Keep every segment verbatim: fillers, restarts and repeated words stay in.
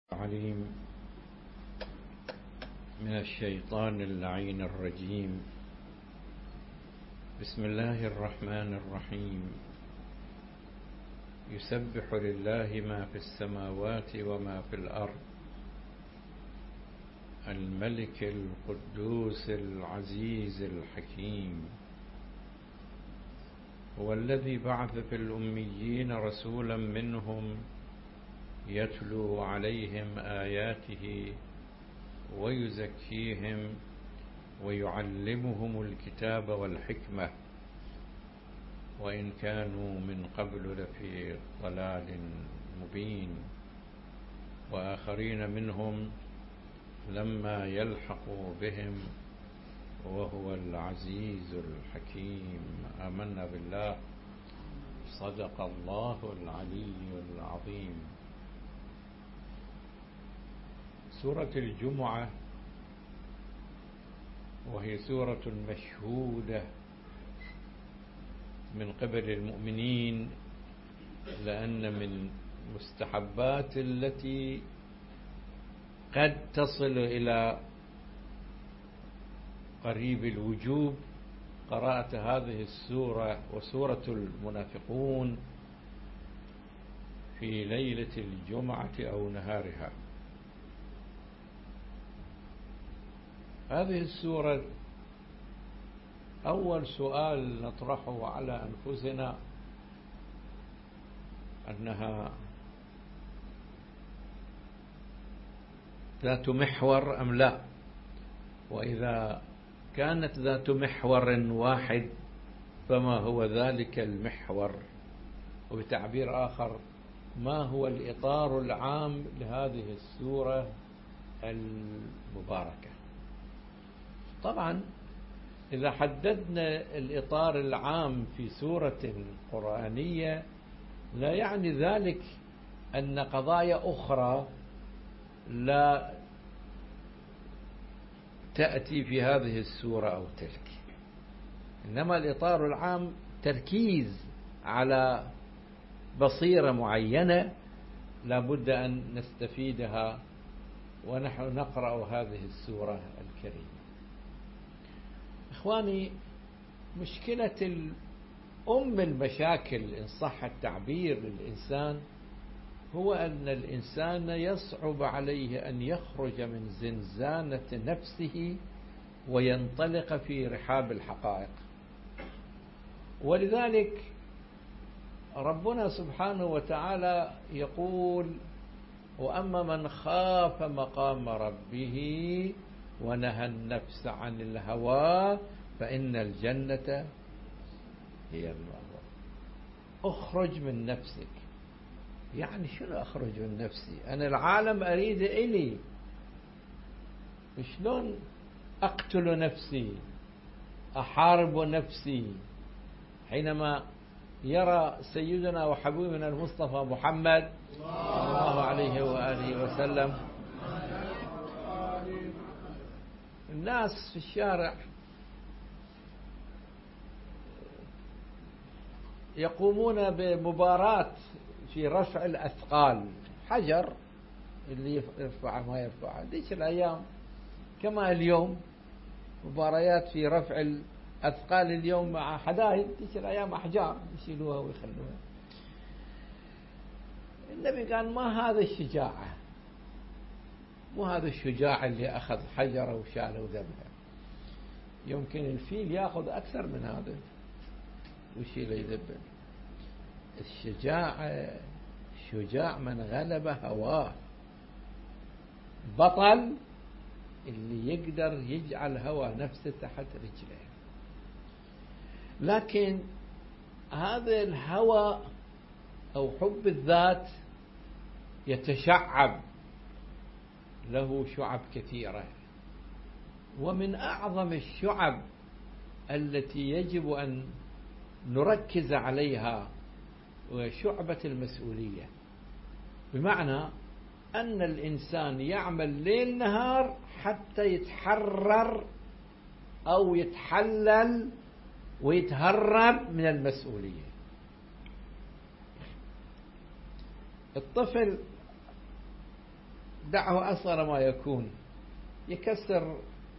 عليم من الشيطان اللعين الرجيم. بسم الله الرحمن الرحيم. يسبح لله ما في السماوات وما في الأرض، الملك القدوس العزيز الحكيم. هو الذي بعث في الأميين رسولا منهم يتلو عليهم آياته ويزكيهم ويعلمهم الكتاب والحكمة وإن كانوا من قبل لفي ضلال مبين، وآخرين منهم لما يلحقوا بهم وهو العزيز الحكيم. آمنا بالله. صدق الله العلي العظيم. سورة الجمعة وهي سورة مشهودة من قبل المؤمنين، لأن من مستحبات التي قد تصل إلى قريب الوجوب قراءة هذه السورة وسورة المنافقون في ليلة الجمعة أو نهارها. هذه السورة أول سؤال نطرحه على أنفسنا أنها ذات محور أم لا، وإذا كانت ذات محور واحد فما هو ذلك المحور، وبتعبير آخر ما هو الإطار العام لهذه السورة المباركة. طبعا إذا حددنا الإطار العام في سورة قرآنية لا يعني ذلك أن قضايا أخرى لا تأتي في هذه السورة أو تلك، إنما الإطار العام تركيز على بصيرة معينة لابد أن نستفيدها ونحن نقرأ هذه السورة الكريمة. إخواني، مشكلة أم المشاكل إن صح التعبير للإنسان هو أن الإنسان يصعب عليه أن يخرج من زنزانة نفسه وينطلق في رحاب الحقائق. ولذلك ربنا سبحانه وتعالى يقول: وأما من خاف مقام ربه ونهى النفس عن الهوى فإن الجنة هي المأوى. اخرج من نفسك. يعني شنو أخرج من نفسي؟ أنا العالم أريد إلي، شلون أقتل نفسي، أحارب نفسي، حينما يرى سيدنا وحبيبنا المصطفى محمد صلى الله عليه وآله وسلم الناس في الشارع يقومون بمباراة في رفع الأثقال، حجر اللي يرفع ما يرفع. ديك الأيام كما اليوم مباريات في رفع الأثقال، اليوم مع حدائد، ديك الأيام أحجار يشيلوها ويخلوها. النبي قال: ما هذا الشجاعة، مو هذا الشجاع اللي أخذ حجرة وشاله وذبها. يمكن الفيل يأخذ أكثر من هذا ويشيله يذبه. الشجاعة شجاع من غلب هواه، بطل اللي يقدر يجعل هوى نفسه تحت رجله. لكن هذا الهوى أو حب الذات يتشعب، له شعب كثيرة، ومن أعظم الشعب التي يجب أن نركز عليها وشعبة المسؤولية، بمعنى أن الإنسان يعمل ليل نهار حتى يتحرر أو يتحلل ويتهرب من المسؤولية. الطفل دعه أصغر ما يكون، يكسر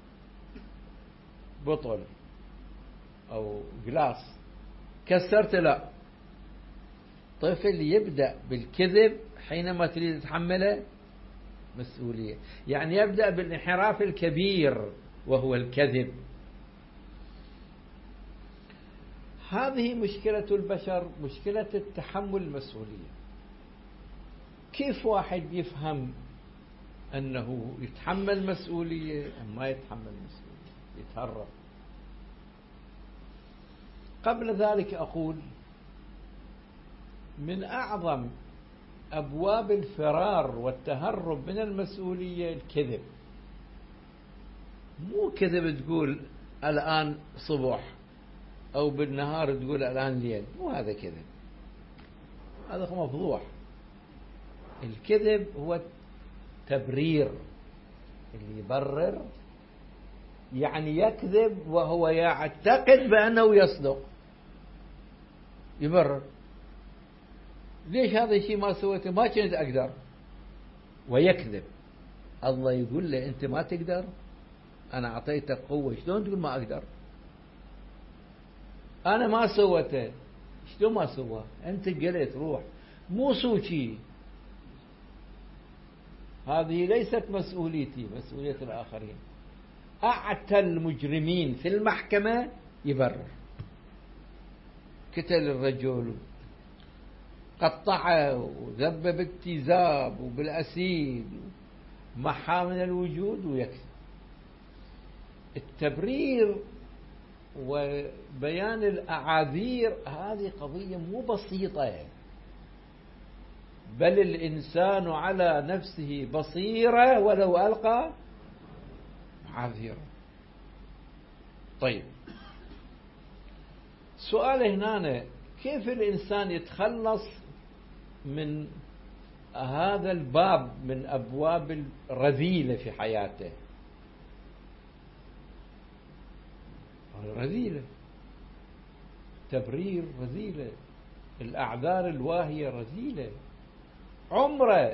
بطل أو جلاس، كسرت لا. طفل يبدأ بالكذب حينما تريد تحمله مسؤولية، يعني يبدأ بالانحراف الكبير وهو الكذب. هذه مشكلة البشر، مشكلة التحمل المسؤولية. كيف واحد يفهم أنه يتحمل مسؤولية أم ما يتحمل مسؤولية، يتهرب؟ قبل ذلك أقول من أعظم أبواب الفرار والتهرب من المسؤولية الكذب. مو كذب تقول الآن صبح أو بالنهار تقول الآن ليل، مو هذا كذب، هذا مفضوح. الكذب هو تبرير، اللي يبرر يعني يكذب وهو يعتقد بأنه يصدق، يبرر. ليش هذا الشيء ما سويته؟ ما كنت أقدر، ويكذب. الله يقول له أنت ما تقدر، أنا أعطيتك قوة، شلون تقول ما أقدر؟ أنا ما سويته، شلون ما سوى؟ أنت قلت روح، مو سوشي. هذه ليست مسؤوليتي، مسؤولية الآخرين. أعتى المجرمين في المحكمة يبرر، قتل الرجل، قطعه وذب بالتيزاب وبالأسيد، محى من الوجود، ويكذب. التبرير وبيان الأعاذير هذه قضية مو بسيطة، بل الإنسان على نفسه بصيرة ولو ألقى معاذيره. طيب، سؤال هنا، كيف الإنسان يتخلص من هذا الباب من أبواب الرذيلة في حياته؟ رذيلة، تبرير رذيلة، الأعذار الواهية رذيلة. عمره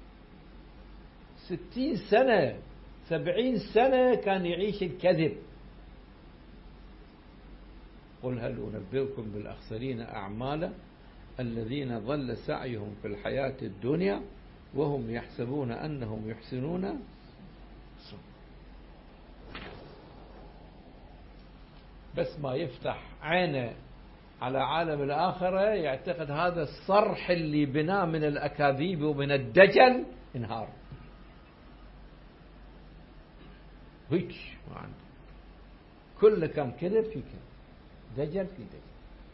ستين سنة سبعين سنة كان يعيش الكذب. قل هل أنبئكم بالأخسرين أعمالا الذين ضل سعيهم في الحياة الدنيا وهم يحسبون أنهم يحسنون صنعا. بس ما يفتح عينه على عالم الآخرة يعتقد هذا الصرح اللي بناه من الأكاذيب ومن الدجل انهار. هيك ما عنده، كل كم كذب في كذب، دجل في دجل.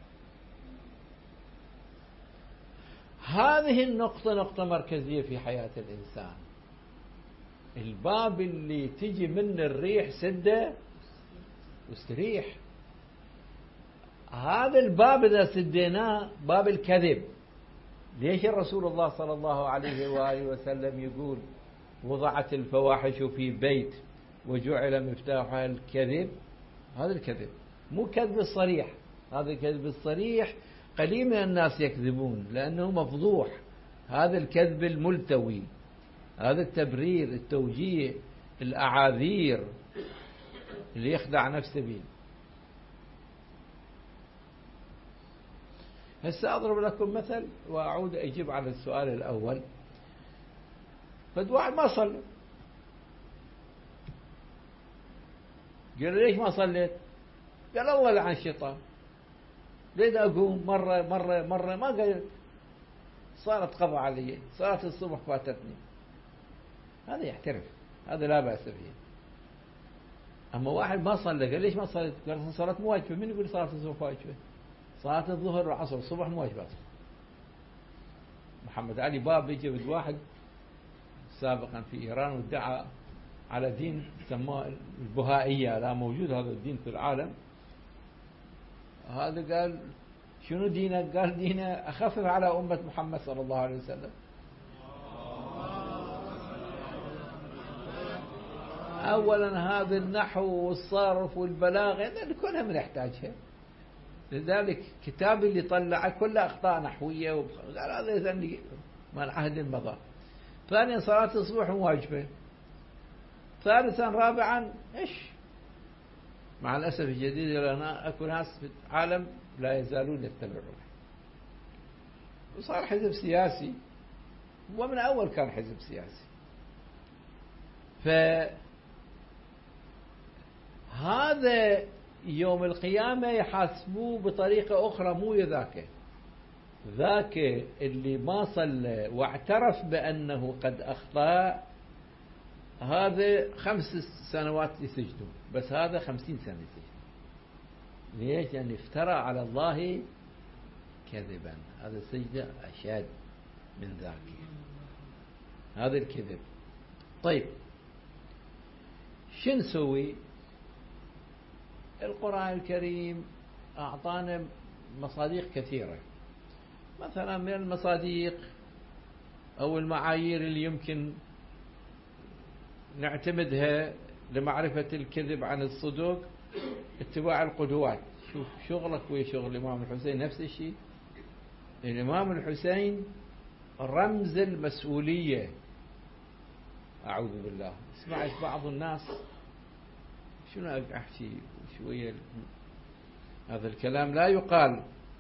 هذه النقطة نقطة مركزية في حياة الإنسان. الباب اللي تجي من الريح سده واستريح. هذا الباب إذا سديناه باب الكذب. ليش الرسول الله صلى الله عليه وآله وسلم يقول وضعت الفواحش في بيت وجعل مفتاحها الكذب؟ هذا الكذب مو كذب الصريح، هذا الكذب الصريح قليل من الناس يكذبون لأنه مفضوح. هذا الكذب الملتوي، هذا التبرير، التوجيه، الأعاذير اللي يخدع نفسه به. هسه أضرب لكم مثل وأعود أجيب على السؤال الأول. فد واحد ما صلى، قال ليش ما صليت؟ قال الله لعن الشيطان، لين أقوم مرة مرة مرة ما قلت، صارت قضى علي، صارت الصبح فاتتني. هذا يحترف، هذا لا بأس به. أما واحد ما صلى قال ليش ما صليت؟ قال صلاة مو واجبة. من يقول صلاة الصبح واجبة؟ صلاة الظهر والعصر الصبح مو واجبات. محمد علي باب يجي بد واحد سابقا في إيران وادعى على دين سماه البهائية، لا موجود هذا الدين في العالم. هذا قال شنو دينك؟ قال دينه أخفف على أمة محمد صلى الله عليه وسلم. أولا هذا النحو والصرف والبلاغة كلها من يحتاجها، لذلك كتاب اللي طلعه كله أخطاء نحوية. قال هذا يزني من عهد مضى. ثانيا صلاة الصبح واجبة. ثالثا رابعا إيش؟ مع الأسف الشديد أنا أكو ناس في العالم لا يزالون يتبعون، وصار حزب سياسي، ومن أول كان حزب سياسي. فهذا يوم القيامة يحاسبوه بطريقة أخرى، مو ذاك ذاك اللي ما صلى واعترف بأنه قد أخطأ، هذا خمس سنوات يسجنون، بس هذا خمسين سنة يسجن. ليش؟ لأن يعني افترى على الله كذبا، هذا السجن أشد من ذاك، هذا الكذب. طيب شو نسوي؟ القرآن الكريم أعطانا مصادق كثيرة. مثلا من المصادق أو المعايير اللي يمكن نعتمدها لمعرفة الكذب عن الصدق، اتباع القدوات. شوف شغلك ويا شغل الإمام الحسين نفس الشيء. الإمام الحسين رمز المسؤولية. أعوذ بالله. اسمعت بعض الناس شنو أحكي شوية، هذا الكلام لا يقال،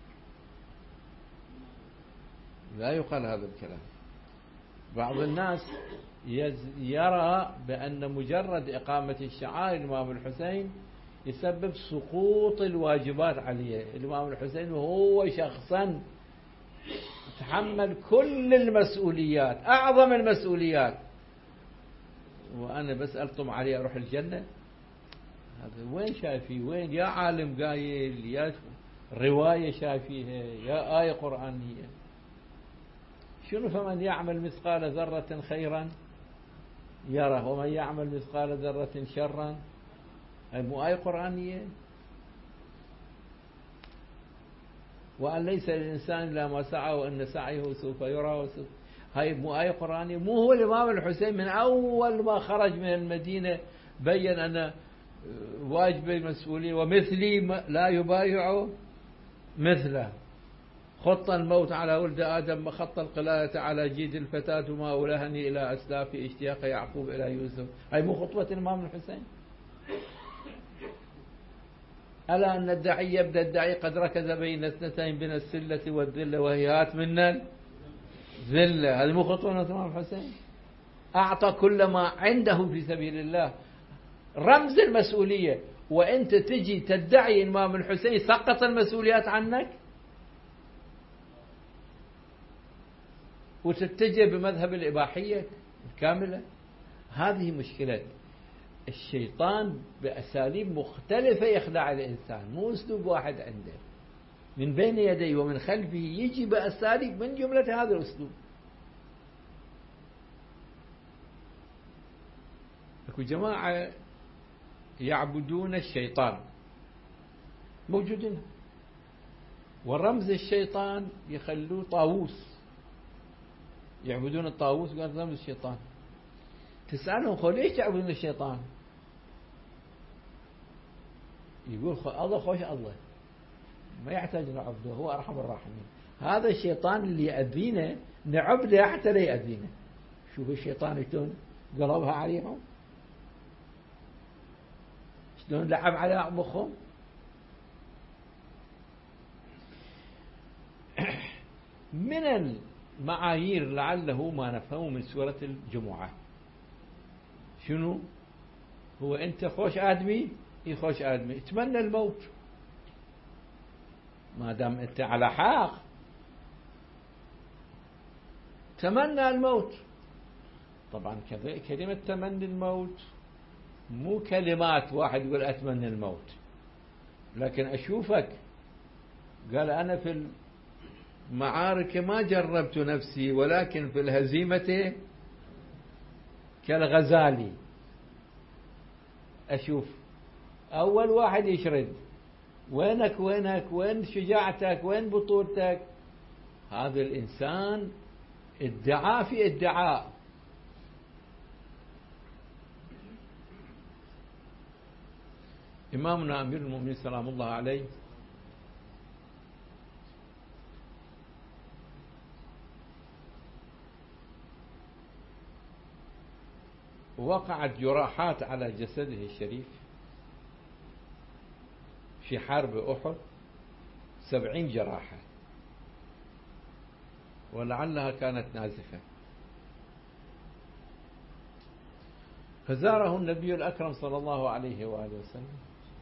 لا يقال هذا الكلام. بعض الناس يرى بأن مجرد إقامة الشعائر الإمام الحسين يسبب سقوط الواجبات عليه. الإمام الحسين وهو شخصا تحمل كل المسؤوليات، أعظم المسؤوليات، وأنا بس ألطم عليه أروح الجنة. هذا وين شايفيه؟ وين؟ يا عالم قايل، يا رواية شايفيها، يا آية قرآنية. شنو؟ فمن يعمل مثقال ذرة خيرا يره ومن يعمل مثقال ذرة شرا. هاي مو آية قرآنية؟ وأن ليس للإنسان إلا ما سعى وأن سعيه سوف يرى وسوف. هاي مو آية قرآنية؟ مو هو الإمام الحسين من أول ما خرج من المدينة بين أن واجب المسؤولية ومثلي لا يبايع مثله، خط الموت على ولد آدم وخط القلاية على جيد الفتاة وما أولهني إلى أسلاف اشتياق يعقوب إلى يوسف. هاي مو خطوة الإمام الحسين؟ ألا أن الداعي يبدأ الداعي قد ركز بين اثنتين بين السلة والذلة وهيهات من الذلة. هذه مو خطوة الإمام الحسين؟ أعطى كل ما عنده في سبيل الله، رمز المسؤولية. وأنت تجي تدعي الإمام الحسين سقط المسؤوليات عنك وتتجه بمذهب الإباحية الكاملة. هذه مشكلة الشيطان، بأساليب مختلفة يخدع الإنسان، مو أسلوب واحد عنده، من بين يديه ومن خلفه يجي بأساليب من جملة هذا الأسلوب. اكو جماعة يعبدون الشيطان موجودين، ورمز الشيطان يخلوه طاووس، يعبدون الطاووس قال رمز الشيطان. تسألهم خو ليش تعبدون الشيطان؟ يقول الله خوش الله، ما يحتاج نعبده، هو أرحم الراحمين. هذا الشيطان اللي يأذينا نعبده حتى لا يأذينا. شوف الشيطان شلون قلبها عليهم، شلون لعب على مخهم. من المعايير لعله ما نفهمه من سورة الجمعة شنو هو؟ أنت خوش آدمي، إيه خوش آدمي، اتمنى الموت ما دام أنت على حق، تمنى الموت. طبعا كلمة تمني الموت مو كلمات واحد يقول أتمنى الموت، لكن أشوفك قال أنا في المعارك ما جربت نفسي ولكن في الهزيمة كالغزالي. أشوف أول واحد يشرد، وينك وينك، وين شجاعتك، وين بطولتك. هذا الإنسان ادعاء في ادعاء. إمامنا أمير المؤمنين سلام الله عليه وقعت جراحات على جسده الشريف في حرب أحد، سبعين جراحة، ولعلها كانت نازفة. فزاره النبي الأكرم صلى الله عليه وآله وسلم،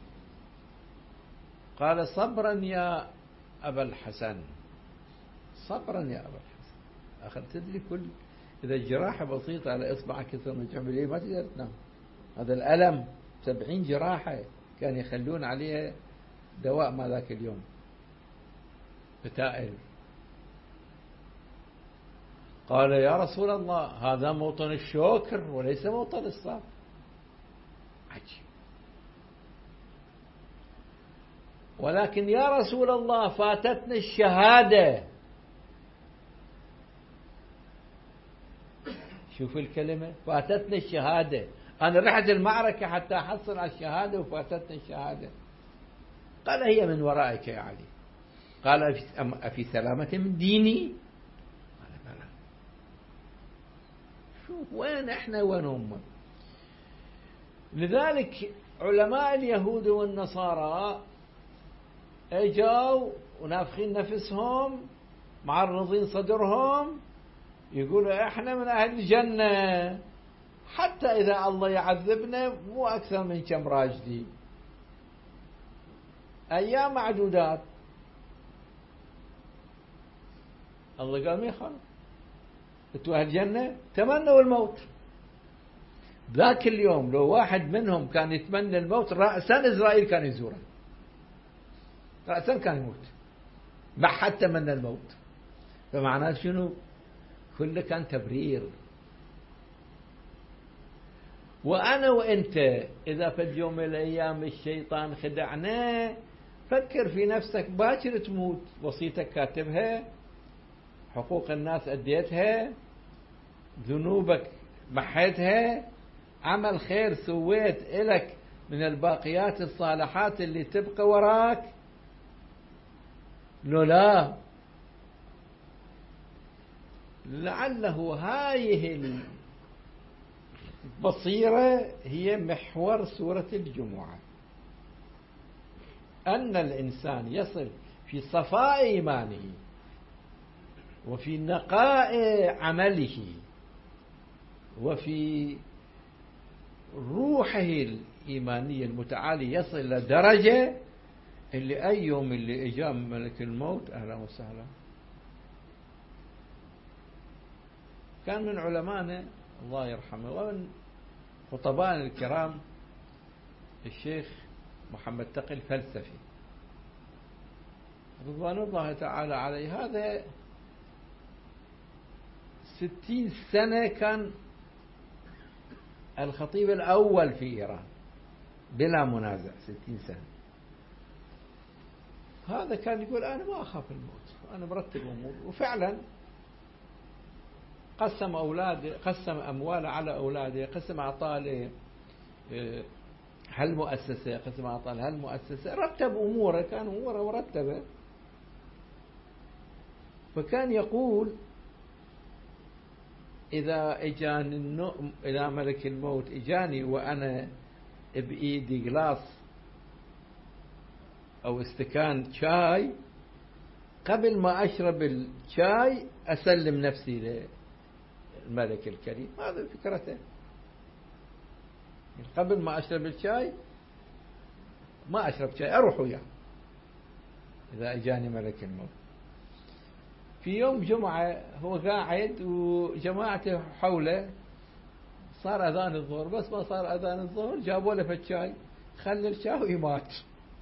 قال: صبرا يا أبا الحسن، صبرا يا أبا الحسن. أخذ تدري كل إذا جراحة بسيطة على إصبعك كسر من جنب اليمين ما تقدر تنام. هذا الألم سبعين جراحة كان يخلون عليها دواء ما ذاك اليوم، فتائل. قال: يا رسول الله هذا موطن الشوكر وليس موطن الصبر. عجيب. ولكن يا رسول الله فاتتني الشهادة. شوف الكلمة، فاتتني الشهادة. أنا رحت المعركة حتى أحصل على الشهادة وفاتتني الشهادة. قال: هي من ورائك يا علي. قال: أفي سلامة من ديني؟ قال: بلى. شوف وين إحنا وين هم. لذلك علماء اليهود والنصارى اجوا ونافخين نفسهم معرضين صدرهم يقولوا احنا من اهل الجنة، حتى اذا الله يعذبنا مو اكثر من كم راجدي، ايام معدودات. الله قال: ما يخالف، انتوا اهل الجنة تمنوا الموت. ذاك اليوم لو واحد منهم كان يتمنى الموت رأسا إسرائيل كان يزوره، رأسا كان يموت، ما حد تمنى الموت. فمعناه شنو؟ كله كان تبرير. وأنا وأنت إذا في اليوم من الأيام الشيطان خدعنا، فكر في نفسك باكر تموت، وصيتك كاتبها، حقوق الناس أديتها، ذنوبك محيتها، عمل خير سويت إلك من الباقيات الصالحات اللي تبقى وراك. لو لا لعله هايه البصيرة هي محور سورة الجمعة، أن الإنسان يصل في صفاء إيمانه وفي نقاء عمله وفي روحه الإيمانية المتعالية، يصل إلى درجة اللي أي يوم اللي إجا ملك الموت أهلا وسهلا. كان من علمائنا الله يرحمه ومن خطبائنا الكرام الشيخ محمد تقي الفلسفي رضوان الله تعالى عليه. هذا ستين سنة كان الخطيب الأول في إيران بلا منازع، ستين سنة. هذا كان يقول أنا ما أخاف الموت، أنا مرتب أمور. وفعلا قسم أولاده، قسم أمواله على أولاده، قسم أعطاه هالمؤسسة، قسم أعطاه هالمؤسسة، رتب أموره، كان أموره مرتبة. فكان يقول إذا إجاني النوم، إذا ملك الموت إجاني وأنا بإيدي غلاص أو استكان شاي، قبل ما أشرب الشاي أسلم نفسي للملك الكريم. هذا فكرته. قبل ما أشرب الشاي ما أشرب شاي، أروح وياه إذا أجاني ملك الموت. في يوم جمعة هو قاعد وجماعته حوله، صار أذان الظهر، بس ما صار أذان الظهر جابوا له فالشاي، خلى الشاي ويمات.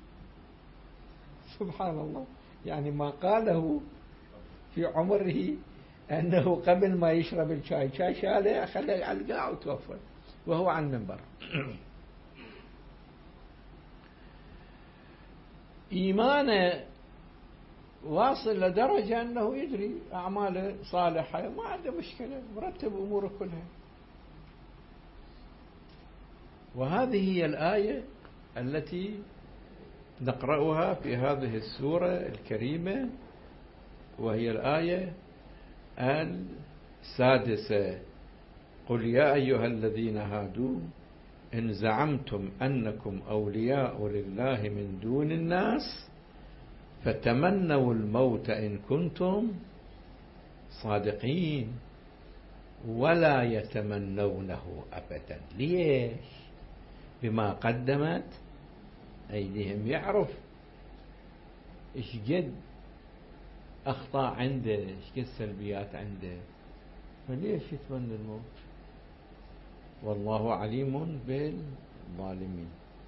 سبحان الله، يعني ما قاله في عمره أنه قبل ما يشرب الشاي شاي شاله خلى على القاع وتوفى وهو على المنبر. إيمانه واصل لدرجة أنه يدري أعماله صالحة، ما عنده مشكلة، مرتب أموره كلها. وهذه هي الآية التي نقرأها في هذه السورة الكريمة، وهي الآية السادسة قل يا أيها الذين هادوا إن زعمتم أنكم أولياء لله من دون الناس فتمنوا الموت إن كنتم صادقين ولا يتمنونه أبدا. ليش؟ بما قدمت أيديهم. يعرف إيش قد أخطاء عنده، إيش قد سلبيات عنده، فليش يتمنى الموت؟ والله عليم بالظالمين.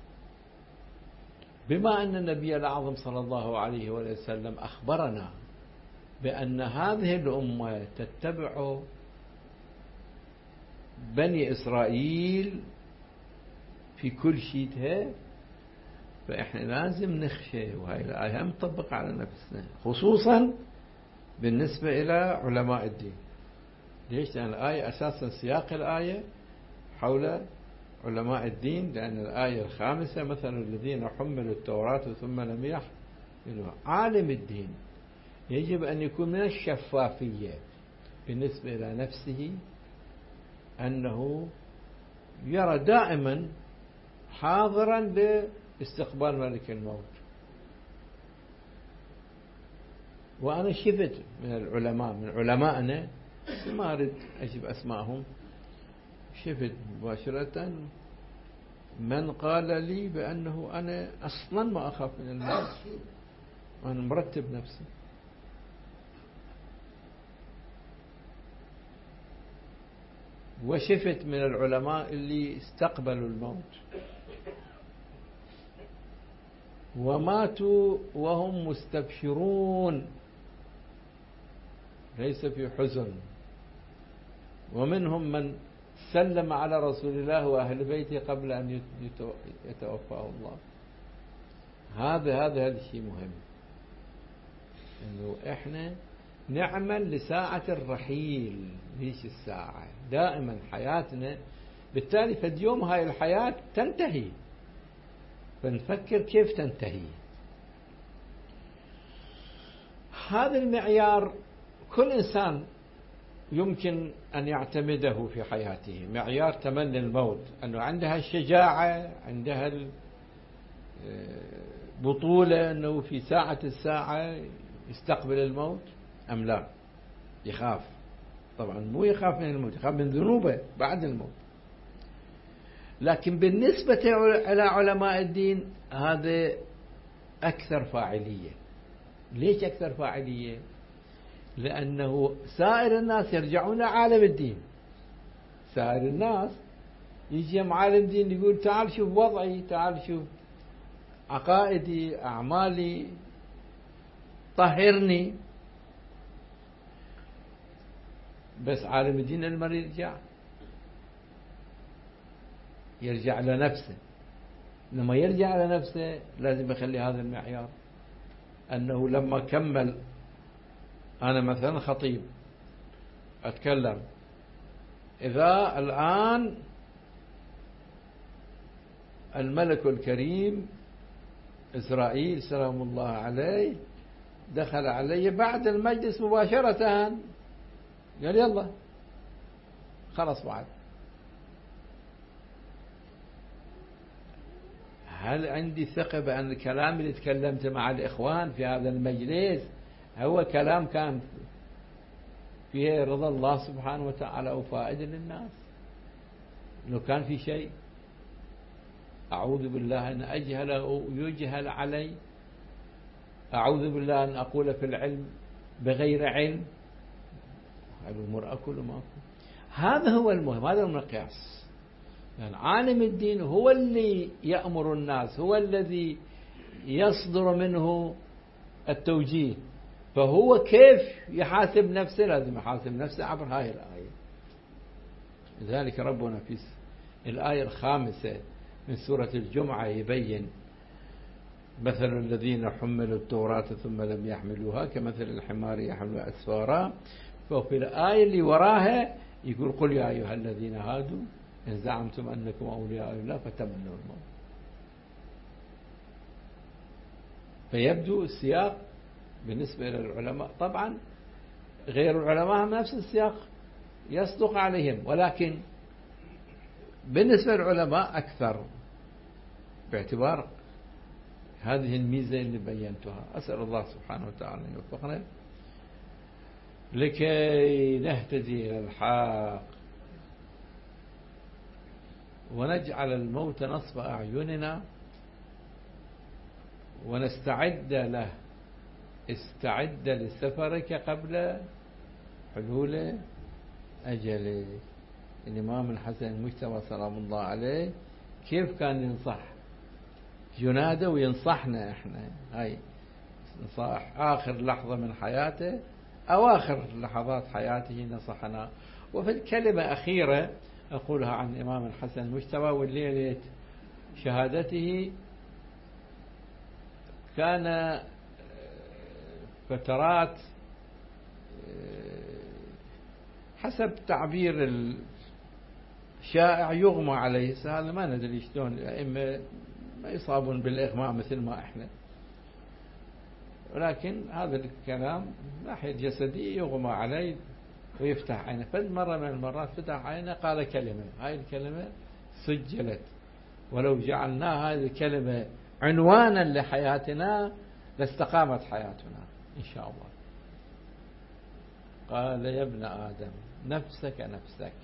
بما أن النبي الأعظم صلى الله عليه وسلم أخبرنا بأن هذه الأمة تتبع بني إسرائيل في كل شيء، فإحنا لازم نخشى، وهي الآية مطبقة على نفسنا، خصوصا بالنسبة إلى علماء الدين. ليش؟ لأن الآية أساسا سياق الآية حول علماء الدين، لأن الآية الخامسة مثل الذين حملوا التوراة ثم لم يحملوها. عالم الدين يجب أن يكون من الشفافية بالنسبة إلى نفسه، أنه يرى دائما حاضرا لاستقبال ملك الموت. وأنا شفت من العلماء، من علمائنا ما أريد أجيب أسمائهم، شفت مباشرة من قال لي بأنه أنا أصلا ما أخاف من الموت، وأنا مرتب نفسي. وشفت من العلماء اللي استقبلوا الموت وماتوا وهم مستبشرون ليس في حزن. ومنهم من سلم على رسول الله وأهل بيته قبل أن يتوفاه الله. هذا هذا هذا الشيء مهم، إنه إحنا نعمل لساعة الرحيل. ليش الساعة؟ دائما حياتنا، بالتالي في اليوم هاي الحياة تنتهي، فنفكر كيف تنتهي. هذا المعيار كل إنسان يمكن أن يعتمده في حياته، معيار تمني الموت، أنه عندها الشجاعة، عندها البطولة، أنه في ساعة الساعة يستقبل الموت أم لا. يخاف طبعا، مو يخاف من الموت، يخاف من ذنوبه بعد الموت. لكن بالنسبة إلى علماء الدين هذا أكثر فاعلية. ليش أكثر فاعلية؟ لأنه سائر الناس يرجعون عالم الدين. سائر الناس يجي عالم الدين يقول تعال شوف وضعي، تعال شوف عقائدي، أعمالي، طهرني. بس عالم الدين لما يرجع يرجع لنفسه. لما يرجع لنفسه لازم يخلي هذا المعيار، أنه لما كمل، أنا مثلا خطيب أتكلم، إذا الآن الملك الكريم إسرائيل سلام الله عليه دخل علي بعد المجلس مباشرة، قال يلا خلص بعد، هل عندي ثقة بأن الكلام اللي تكلمت مع الإخوان في هذا المجلس هو كلام كان فيه رضا الله سبحانه وتعالى وفائدة للناس؟ لو كان في شيء أعوذ بالله أن أجهل أو يجهل علي، أعوذ بالله أن أقول في العلم بغير علم، هذا الأمور أكل وما أكل. هذا هو المهم، هذا المقياس. يعني عالم الدين هو اللي يأمر الناس، هو الذي يصدر منه التوجيه، فهو كيف يحاسب نفسه؟ لازم يحاسب نفسه عبر هاي الآية. لذلك ربنا في الآية الخامسة من سورة الجمعة يبين مثل الذين حملوا التوراة ثم لم يحملوها كمثل الحمار يحمل أسفارا. ففي الآية اللي وراها يقول قل يا أيها الذين هادوا إن زعمتم أنكم أولياء لله فتمنوا الموت. فيبدو السياق بالنسبة إلى العلماء، طبعا غير العلماء هم نفس السياق يصدق عليهم، ولكن بالنسبة للعلماء أكثر، باعتبار هذه الميزة اللي بينتها. أسأل الله سبحانه وتعالى أن يوفقنا لكي نهتدي إلى الحق ونجعل الموت نصب أعيننا ونستعد له. استعد لسفرك قبل حلول أجله. الإمام الحسن المجتبى سلام الله عليه كيف كان ينصح جناده وينصحنا احنا؟ هاي نصائح آخر لحظة من حياته، أواخر لحظات حياته نصحنا. وفي الكلمة أخيرة أقولها عن الإمام الحسن المجتبى، والليلة شهادته كان فترات حسب تعبير الشائع يغمى عليه. هذا ما ندري شلون الأئمة ما يصابون بالإغماء مثل ما إحنا، ولكن هذا الكلام ناحية جسدي يغمى عليه ويفتح عينه. فمرة من المرات فتح عينه قال كلمة، هاي الكلمة سجلت، ولو جعلنا هذه الكلمة عنوانا لحياتنا لاستقامت حياتنا إن شاء الله. قال يا ابن آدم نفسك نفسك،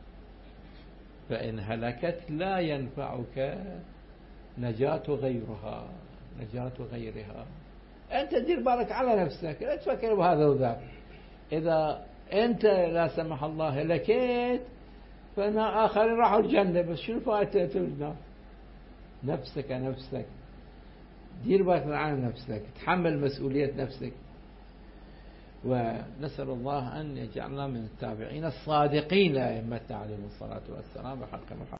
فإن هلكت لا ينفعك نجاة غيرها، نجاة غيرها. أنت دير بالك على نفسك، لا تفكر بهذا وذاك. إذا أنت لا سمح الله هلكت فأنا آخرين راحوا الجنة، بس شنو فائدة النار؟ نفسك نفسك، دير بالك على نفسك، تحمل مسؤولية نفسك. ونسأل الله أن يجعلنا من التابعين الصادقين لأئمتنا عليهم الصلاة والسلام بحق محمد.